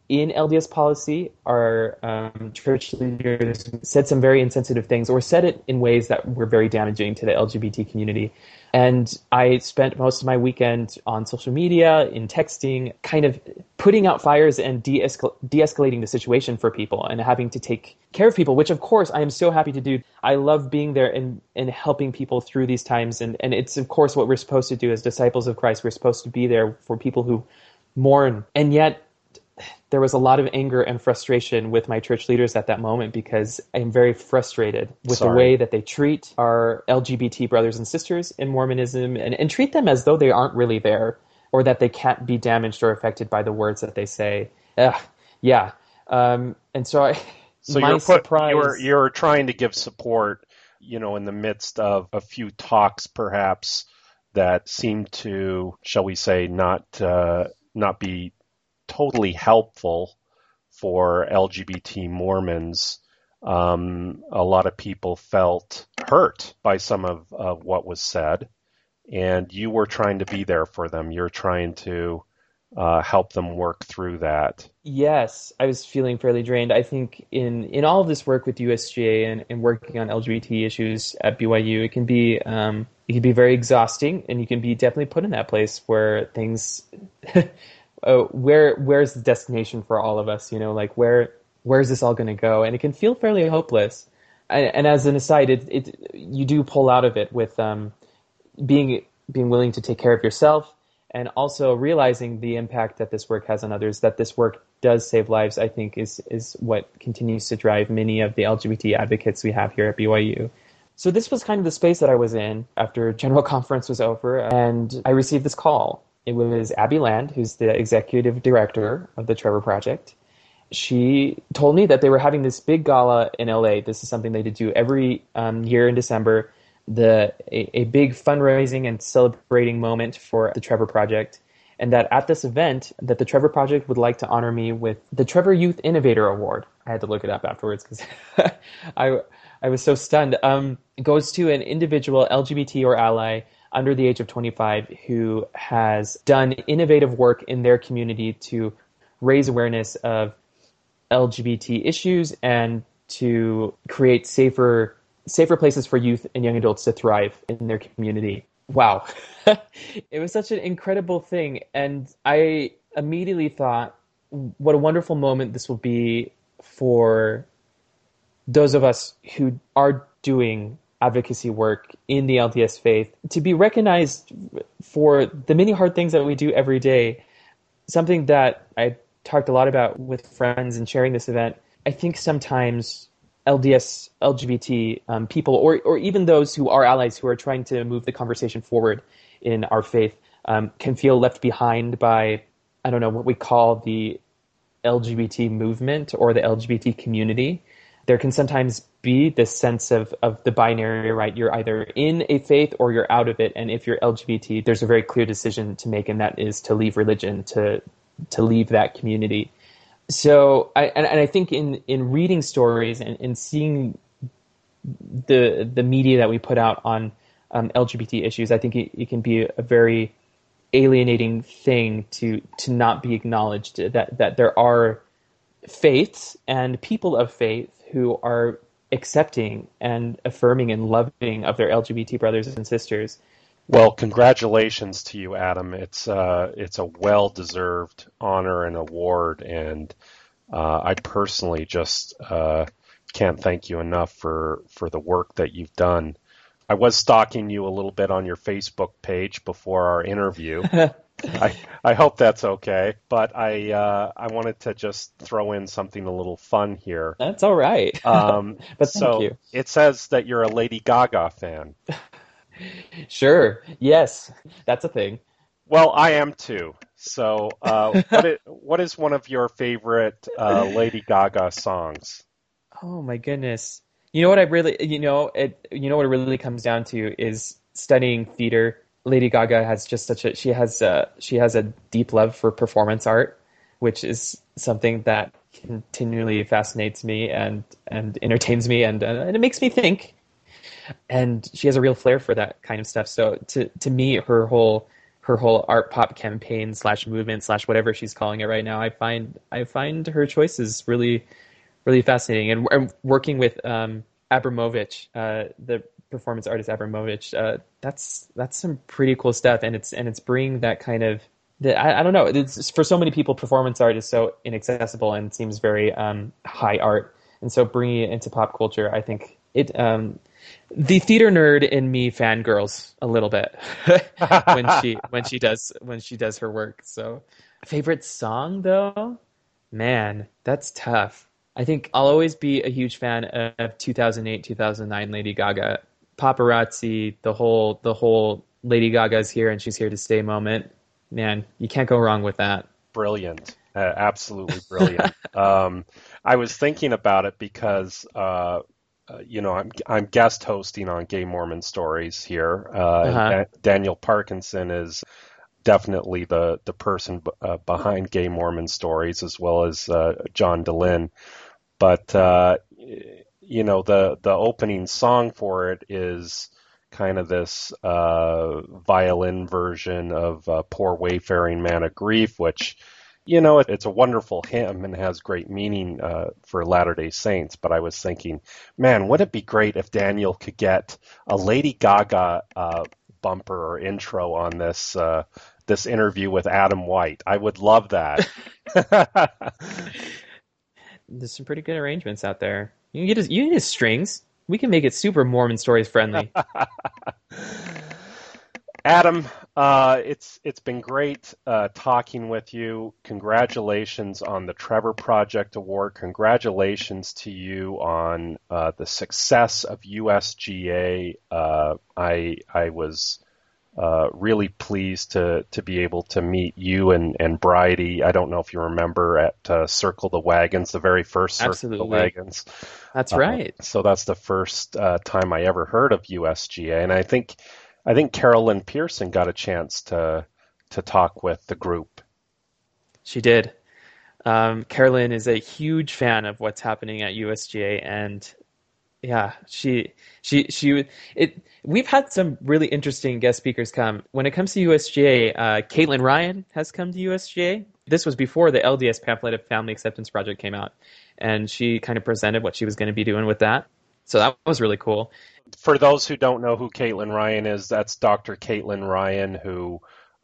in L D S policy, our um, church leaders said some very insensitive things, or said it in ways that were very damaging to the L G B T community. And I spent most of my weekend on social media, in texting, kind of putting out fires and de-escal- de-escalating the situation for people and having to take care of people, which of course I am so happy to do. I love being there and, and helping people through these times. And, and it's of course what we're supposed to do as disciples of Christ. We're supposed to be there for people who mourn. And yet there was a lot of anger and frustration with my church leaders at that moment, because I'm very frustrated with Sorry. the way that they treat our L G B T brothers and sisters in Mormonism, and, and treat them as though they aren't really there, or that they can't be damaged or affected by the words that they say. Ugh, yeah. Um, and so I, So my you're, put, surprise... you're you're trying to give support, you know, in the midst of a few talks, perhaps, that seem to, shall we say, not uh, not be totally helpful for L G B T Mormons. Um, a lot of people felt hurt by some of, of what was said, and you were trying to be there for them. You're trying to uh, help them work through that. Yes, I was feeling fairly drained. I think in, in all of this work with U S G A and, and working on L G B T issues at B Y U, it can be um, it can be very exhausting, and you can be definitely put in that place where things. Uh, where where's the destination for all of us? You know, like where where's this all going to go? And it can feel fairly hopeless. And, and as an aside, it, it you do pull out of it with um, being being willing to take care of yourself, and also realizing the impact that this work has on others. That this work does save lives, I think, is is what continues to drive many of the L G B T advocates we have here at B Y U. So this was kind of the space that I was in after General Conference was over, and I received this call. It was Abby Land, who's the executive director of the Trevor Project. She told me that they were having this big gala in L A. This is something they do every um, year in December, the a, a big fundraising and celebrating moment for the Trevor Project. And that at this event, that the Trevor Project would like to honor me with the Trevor Youth Innovator Award. I had to look it up afterwards because I, I was so stunned. Um, it goes to an individual L G B T or ally under the age of twenty-five who has done innovative work in their community to raise awareness of L G B T issues and to create safer safer places for youth and young adults to thrive in their community. Wow. It was such an incredible thing. And I immediately thought, what a wonderful moment this will be for those of us who are doing advocacy work in the L D S faith, to be recognized for the many hard things that we do every day. Something that I talked a lot about with friends and sharing this event. I think sometimes L D S, L G B T um, people, or or even those who are allies who are trying to move the conversation forward in our faith, um, can feel left behind by, I don't know, what we call the L G B T movement or the L G B T community. There can sometimes be this sense of, of the binary, right? You're either in a faith or you're out of it. And if you're L G B T, there's a very clear decision to make, and that is to leave religion, to to leave that community. So, I, and, and I think in, in reading stories and, and seeing the the media that we put out on um, L G B T issues, I think it, it can be a very alienating thing to to not be acknowledged, that that there are faiths and people of faith who are accepting and affirming and loving of their L G B T brothers and sisters. Well, congratulations to you, Adam. It's uh, it's a well-deserved honor and award, and uh, I personally just uh, can't thank you enough for, for the work that you've done. I was stalking you a little bit on your Facebook page before our interview. I I hope that's okay, but I uh, I wanted to just throw in something a little fun here. That's all right. Um, but thank so you. It says that you're a Lady Gaga fan. Sure. Yes, that's a thing. Well, I am too. So, uh, what, is, what is one of your favorite uh, Lady Gaga songs? Oh my goodness! You know what I really, you know, it, you know what it really comes down to is studying theater. Lady Gaga has just such a she has a, she has a deep love for performance art, which is something that continually fascinates me and and entertains me, and uh, and it makes me think. And she has a real flair for that kind of stuff. So to to me, her whole her whole art pop campaign slash movement slash whatever she's calling it right now. I find I find her choices really, really fascinating. And, and working with um, Abramovich, uh, the performance artist Abramovich, uh, that's that's some pretty cool stuff. And it's and it's bringing that kind of the, I, I don't know. It's, for so many people, performance art is so inaccessible and seems very um, high art. And so bringing it into pop culture, I think it. Um, The theater nerd in me fangirls a little bit when she when she does when she does her work. So, favorite song though, man, that's tough. I think I'll always be a huge fan of two thousand eight, two thousand nine Lady Gaga, Paparazzi, the whole the whole Lady Gaga's here and she's here to stay moment. Man, you can't go wrong with that. Brilliant, uh, absolutely brilliant. um, I was thinking about it because. Uh, Uh, you know, I'm I'm guest hosting on Gay Mormon Stories here. Uh, Uh-huh. Da- Daniel Parkinson is definitely the the person b- uh, behind Gay Mormon Stories, as well as uh, John DeLynn. But uh, you know, the the opening song for it is kind of this uh, violin version of uh, "Poor Wayfaring Man of Grief," which. You know, it, it's a wonderful hymn and has great meaning uh, for Latter-day Saints. But I was thinking, man, wouldn't it be great if Daniel could get a Lady Gaga uh, bumper or intro on this uh, this interview with Adam White? I would love that. There's some pretty good arrangements out there. You can get his, you can get his strings. We can make it super Mormon Stories friendly. Adam, uh, it's it's been great uh, talking with you. Congratulations on the Trevor Project Award. Congratulations to you on uh, the success of U S G A. Uh, I I was uh, really pleased to to be able to meet you and and Bridie. I don't know if you remember at uh, Circle the Wagons, the very first Circle Absolutely. the Wagons. That's Uh, right. So that's the first uh, time I ever heard of U S G A, and I think. I think Carolyn Pearson got a chance to to talk with the group. She did. Um, Carolyn is a huge fan of what's happening at U S G A, and yeah, she she she it. We've had some really interesting guest speakers come. When it comes to U S G A, uh, Caitlin Ryan has come to U S G A. This was before the L D S pamphlet of Family Acceptance Project came out, and she kind of presented what she was going to be doing with that. So that was really cool. For those who don't know who Caitlin Ryan is, that's Doctor Caitlin Ryan, who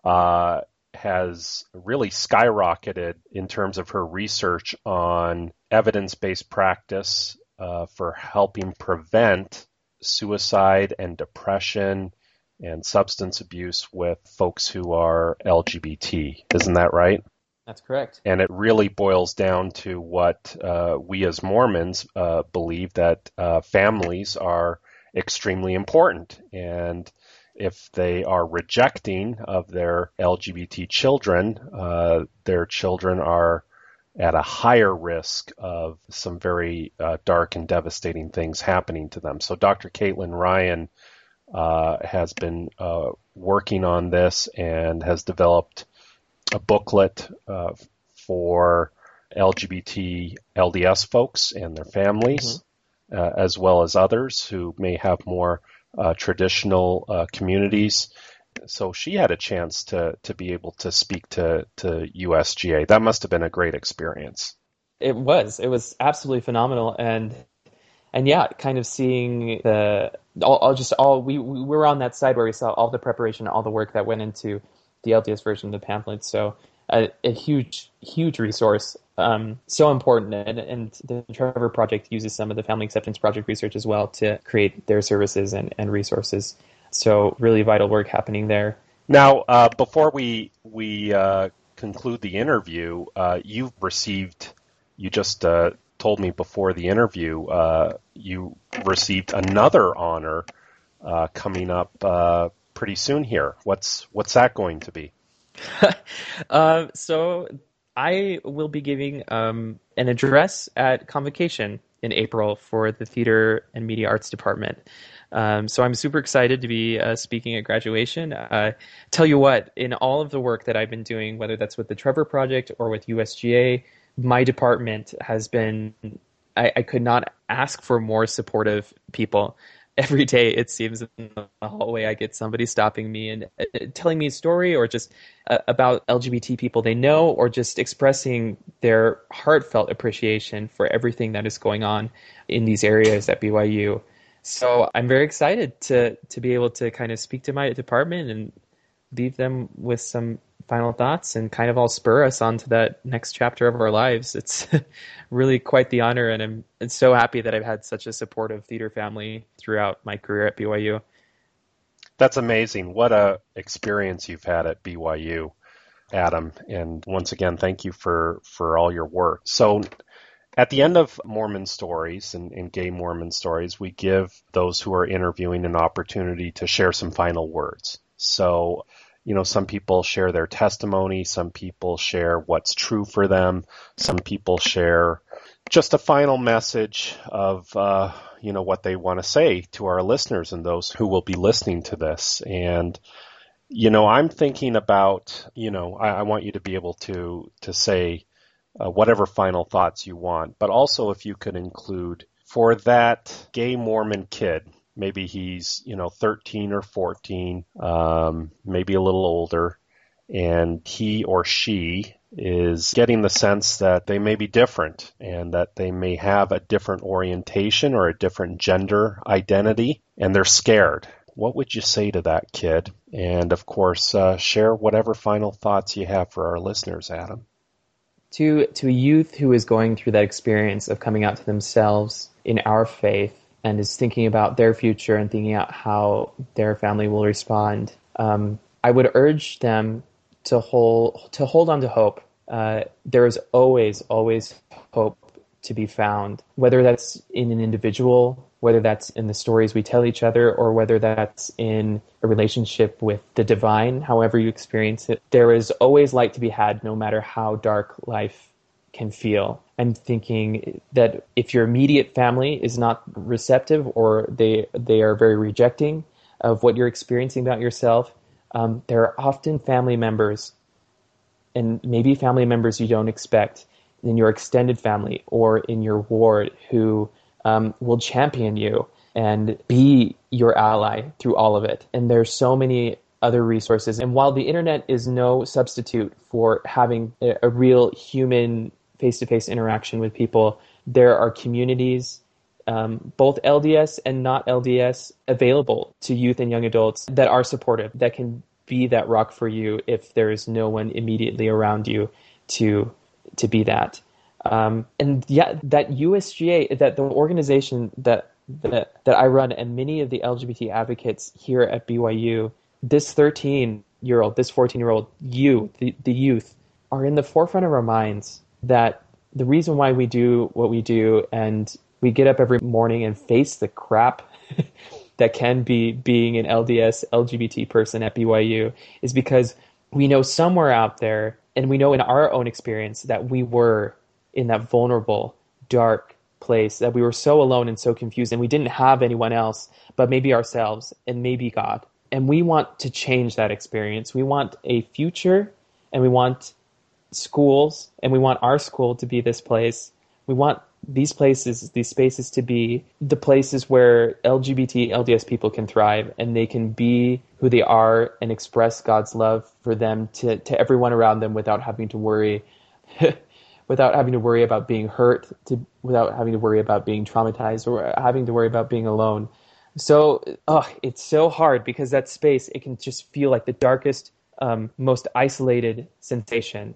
uh, has really skyrocketed in terms of her research on evidence-based practice uh, for helping prevent suicide and depression and substance abuse with folks who are L G B T. Isn't that right? That's correct. And it really boils down to what uh, we as Mormons uh, believe, that uh, families are extremely important. And if they are rejecting of their L G B T children, uh, their children are at a higher risk of some very uh, dark and devastating things happening to them. So Doctor Caitlin Ryan uh, has been uh, working on this and has developed a booklet uh, for L G B T L D S folks and their families, mm-hmm. uh, as well as others who may have more uh, traditional uh, communities. So she had a chance to to be able to speak to, to U S G A. That must have been a great experience. It was. It was absolutely phenomenal. And and yeah, kind of seeing the all, all just all we, we were on that side where we saw all the preparation, all the work that went into the L D S version of the pamphlet. So a, a huge, huge resource, um, so important. And, and the Trevor Project uses some of the Family Acceptance Project research as well to create their services and, and resources. So really vital work happening there. Now, uh, before we we uh, conclude the interview, uh, you've received, you just uh, told me before the interview, uh, you received another honor uh, coming up uh, pretty soon here. What's what's that going to be? uh, so I will be giving um, an address at Convocation in April for the Theater and Media Arts Department. Um, so I'm super excited to be uh, speaking at graduation. Uh, tell you what, in all of the work that I've been doing, whether that's with the Trevor Project or with U S G A, my department has been, I, I could not ask for more supportive people. every day, it seems, in the hallway, I get somebody stopping me and uh, telling me a story, or just uh, about L G B T people they know, or just expressing their heartfelt appreciation for everything that is going on in these areas at B Y U. So I'm very excited to to be able to kind of speak to my department and leave them with some final thoughts and kind of all spur us on to that next chapter of our lives. It's really quite the honor, and I'm, I'm so happy that I've had such a supportive theater family throughout my career at B Y U. That's amazing. What a experience you've had at B Y U, Adam. And once again, thank you for, for all your work. So at the end of Mormon Stories and, and Gay Mormon Stories, we give those who are interviewing an opportunity to share some final words. So, you know, some people share their testimony, some people share what's true for them, some people share just a final message of, uh, you know, what they want to say to our listeners and those who will be listening to this. And, you know, I'm thinking about, you know, I, I want you to be able to, to say uh, whatever final thoughts you want, but also if you could include for that gay Mormon kid. Maybe he's, you know, thirteen or fourteen, um, maybe a little older, and he or she is getting the sense that they may be different and that they may have a different orientation or a different gender identity, and they're scared. What would you say to that kid? And, of course, uh, share whatever final thoughts you have for our listeners, Adam. To, to a youth who is going through that experience of coming out to themselves in our faith, and is thinking about their future and thinking out how their family will respond, um, I would urge them to hold to hold on to hope. Uh, there is always, always hope to be found, whether that's in an individual, whether that's in the stories we tell each other, or whether that's in a relationship with the divine, however you experience it. There is always light to be had, no matter how dark life can feel. I'm thinking that if your immediate family is not receptive, or they they are very rejecting of what you're experiencing about yourself, um, there are often family members, and maybe family members you don't expect, in your extended family or in your ward, who um, will champion you and be your ally through all of it. And there's so many other resources. And while the internet is no substitute for having a, a real human face-to-face interaction with people, there are communities, um, both L D S and not L D S, available to youth and young adults that are supportive, that can be that rock for you if there is no one immediately around you to to be that. Um, and yeah, that U S G A, that the organization that, that that I run, and many of the L G B T advocates here at B Y U, this thirteen-year-old, this fourteen-year-old, you, the, the youth, are in the forefront of our minds. That the reason why we do what we do, and we get up every morning and face the crap that can be being an L D S L G B T person at B Y U, is because we know somewhere out there, and we know in our own experience, that we were in that vulnerable, dark place, that we were so alone and so confused, and we didn't have anyone else but maybe ourselves and maybe God. And we want to change that experience. We want a future, and we want schools, and we want our school to be this place. We want these places, these spaces to be the places where L G B T, L D S people can thrive, and they can be who they are and express God's love for them to, to everyone around them, without having to worry, without having to worry about being hurt, to, without having to worry about being traumatized, or having to worry about being alone. So, oh, it's so hard, because that space, it can just feel like the darkest, um, most isolated sensation.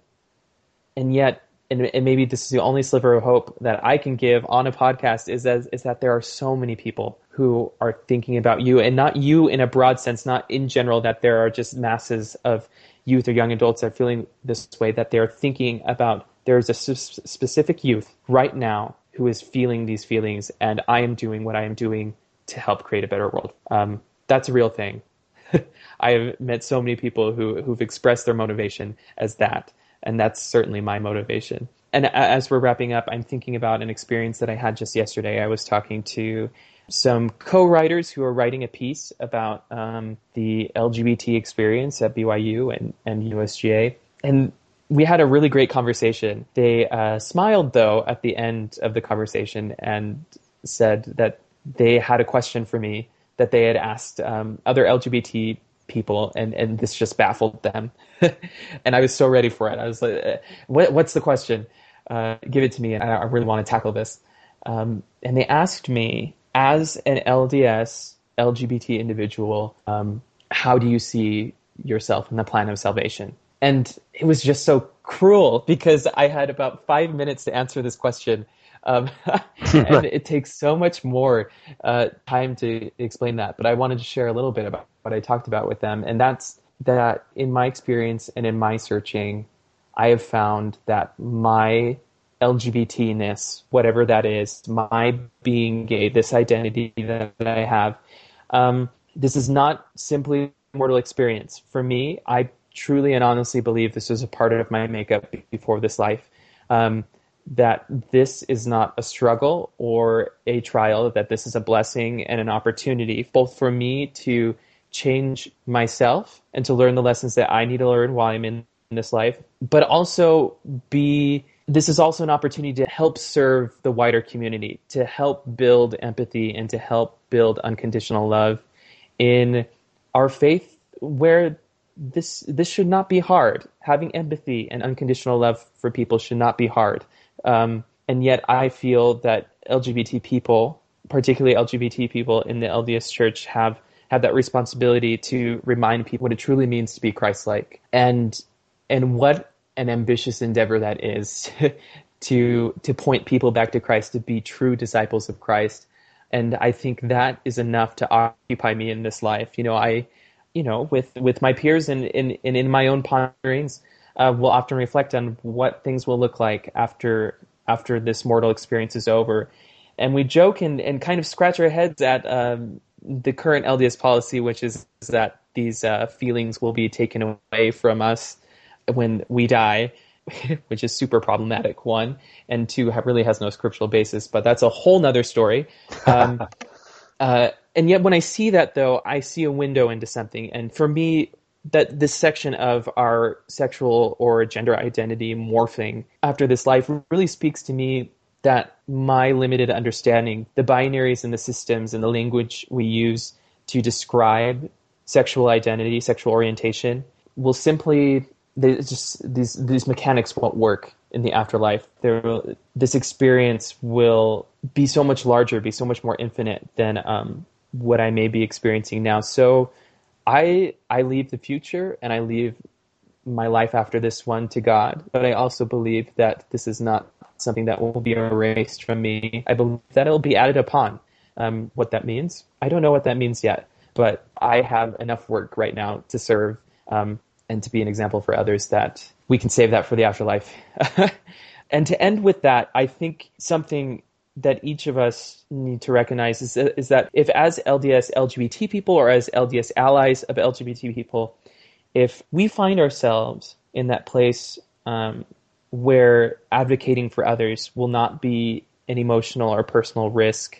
And yet, and, and maybe this is the only sliver of hope that I can give on a podcast, is that, is that there are so many people who are thinking about you, and not you in a broad sense, not in general, that there are just masses of youth or young adults that are feeling this way, that they're thinking about, there's a s- specific youth right now who is feeling these feelings, and I am doing what I am doing to help create a better world. Um, that's a real thing. I have met so many people who, who've expressed their motivation as that. And that's certainly my motivation. And as we're wrapping up, I'm thinking about an experience that I had just yesterday. I was talking to some co-writers who are writing a piece about um, the L G B T experience at B Y U and, and U S G A. And we had a really great conversation. They uh, smiled, though, at the end of the conversation, and said that they had a question for me that they had asked um, other L G B T people, and, and this just baffled them. And I was so ready for it. I was like, what, what's the question? Uh, give it to me. I, I really want to tackle this. Um, and they asked me, as an L D S L G B T individual, um, how do you see yourself in the plan of salvation? And it was just so cruel because I had about five minutes to answer this question. Um, and it takes so much more uh, time to explain that. But I wanted to share a little bit about what I talked about with them. And that's that in my experience and in my searching, I have found that my L G B T-ness, whatever that is, my being gay, this identity that I have, um, this is not simply a mortal experience. For me, I truly and honestly believe this was a part of my makeup before this life. Um, that this is not a struggle or a trial, that this is a blessing and an opportunity, both for me to change myself and to learn the lessons that I need to learn while I'm in this life, but also be, this is also an opportunity to help serve the wider community, to help build empathy and to help build unconditional love in our faith, where this this should not be hard. Having empathy and unconditional love for people should not be hard. Um, and yet I feel that L G B T people, particularly L G B T people in the L D S Church, have, have that responsibility to remind people what it truly means to be Christ-like. And and what an ambitious endeavor that is to to point people back to Christ, to be true disciples of Christ. And I think that is enough to occupy me in this life. You know, I, you know, with, with my peers and, and, and in my own ponderings, uh, we'll often reflect on what things will look like after after this mortal experience is over. And we joke and, and kind of scratch our heads at um, the current L D S policy, which is that these uh, feelings will be taken away from us when we die, which is super problematic, one, and two, have, really has no scriptural basis, but that's a whole nother story. Um, uh, and yet when I see that, though, I see a window into something. And for me, that this section of our sexual or gender identity morphing after this life really speaks to me that my limited understanding, the binaries and the systems and the language we use to describe sexual identity, sexual orientation, will simply... They just these these mechanics won't work in the afterlife. There, this experience will be so much larger, be so much more infinite than um, what I may be experiencing now. So, I I leave the future and I leave my life after this one to God. But I also believe that this is not something that will be erased from me. I believe that it will be added upon. Um, what that means, I don't know what that means yet. But I have enough work right now to serve. Um, and to be an example for others, that we can save that for the afterlife. And to end with that, I think something that each of us need to recognize is, is that if as L D S L G B T people or as L D S allies of L G B T people, if we find ourselves in that place um, where advocating for others will not be an emotional or personal risk,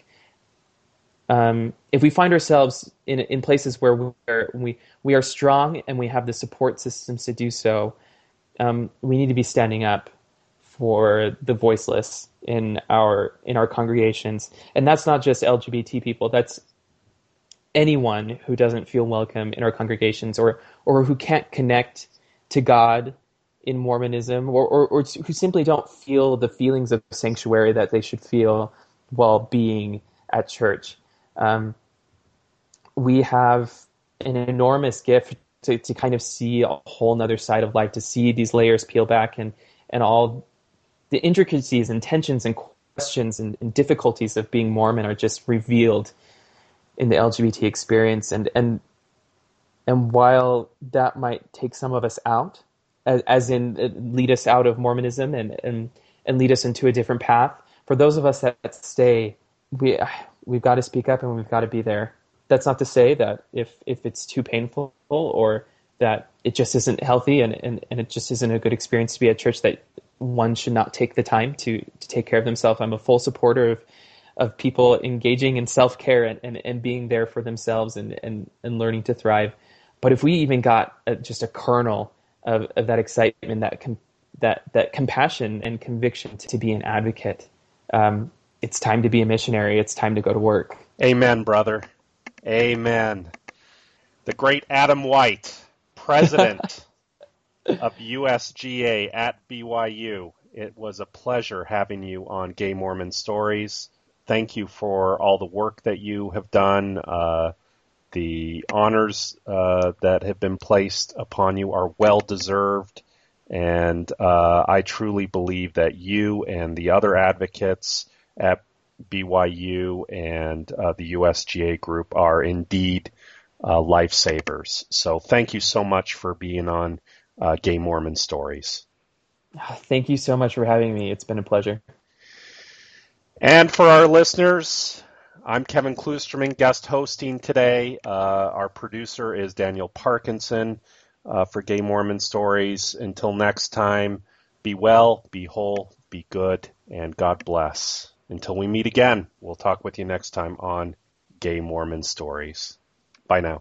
Um, if we find ourselves in in places where we are, we we are strong and we have the support systems to do so, um, we need to be standing up for the voiceless in our in our congregations, and that's not just L G B T people. That's anyone who doesn't feel welcome in our congregations, or or who can't connect to God in Mormonism, or or, or who simply don't feel the feelings of sanctuary that they should feel while being at church. Um, we have an enormous gift to, to kind of see a whole nother side of life, to see these layers peel back and, and all the intricacies and tensions and questions and, and difficulties of being Mormon are just revealed in the L G B T experience. And, and, and while that might take some of us out, as, as in lead us out of Mormonism and, and, and lead us into a different path, for those of us that, that stay, we, we've got to speak up and we've got to be there. That's not to say that if, if it's too painful or that it just isn't healthy and, and, and it just isn't a good experience to be at church, that one should not take the time to, to take care of themselves. I'm a full supporter of, of people engaging in self-care and, and, and being there for themselves and, and, and learning to thrive. But if we even got a, just a kernel of, of that excitement, that com, that that compassion and conviction to, to be an advocate, um, it's time to be a missionary. It's time to go to work. Amen, brother. Amen. The great Adam White, president of U S G A at B Y U. It was a pleasure having you on Gay Mormon Stories. Thank you for all the work that you have done. Uh, the honors uh, that have been placed upon you are well-deserved, and uh, I truly believe that you and the other advocates at B Y U and uh, the U S G A group are indeed uh, lifesavers. So thank you so much for being on uh, Gay Mormon Stories. Thank you so much for having me. It's been a pleasure. And for our listeners, I'm Kevin Kloosterman, guest hosting today. Uh, our producer is Daniel Parkinson uh, for Gay Mormon Stories. Until next time, be well, be whole, be good, and God bless. Until we meet again, we'll talk with you next time on Gay Mormon Stories. Bye now.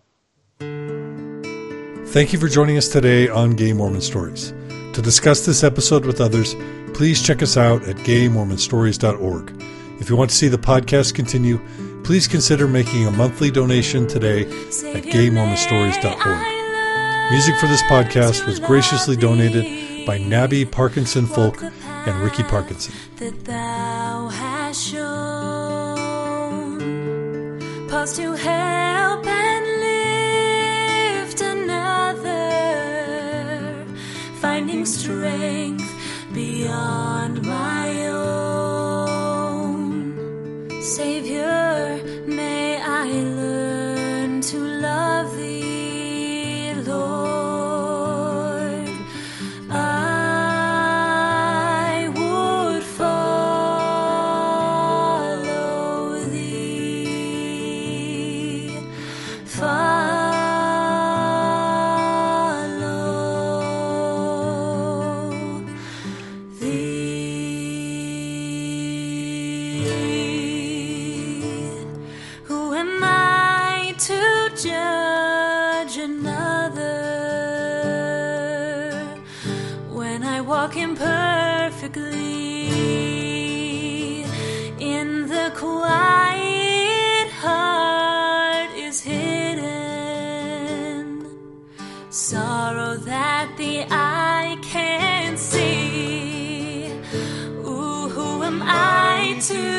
Thank you for joining us today on Gay Mormon Stories. To discuss this episode with others, please check us out at gay mormon stories dot org. If you want to see the podcast continue, please consider making a monthly donation today at gay mormon stories dot org. Music for this podcast was graciously donated by Nabby Parkinson Folk and Ricky Parkinson. That thou hast shown, pause to help and lift another, finding strength beyond my own. Savior, may I learn to love thee, Lord. I would follow thee, follow judge another when I walk imperfectly in the quiet heart is hidden sorrow that the eye can't see. Ooh, who am I to